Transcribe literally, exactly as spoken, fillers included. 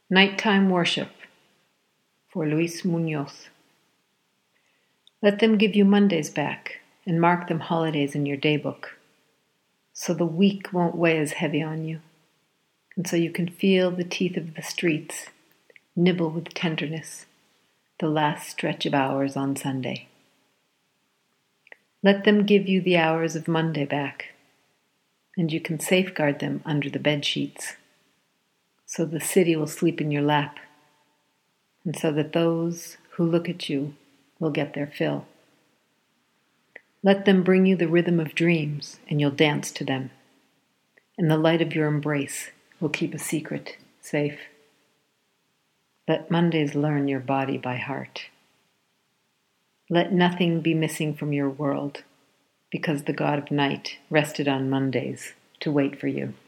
Nighttime Worship for Luis Munoz. Let them give you Mondays back and mark them holidays in your daybook, so the week won't weigh as heavy on you, and so you can feel the teeth of the streets nibble with tenderness the last stretch of hours on Sunday. Let them give you the hours of Monday back, and you can safeguard them under the bed sheets, so the city will sleep in your lap, and so that those who look at you will get their fill. Let them bring you the rhythm of dreams, and you'll dance to them, and the light of your embrace will keep a secret safe. Let Mondays learn your body by heart. Let nothing be missing from your world, because the God of night rested on Mondays to wait for you.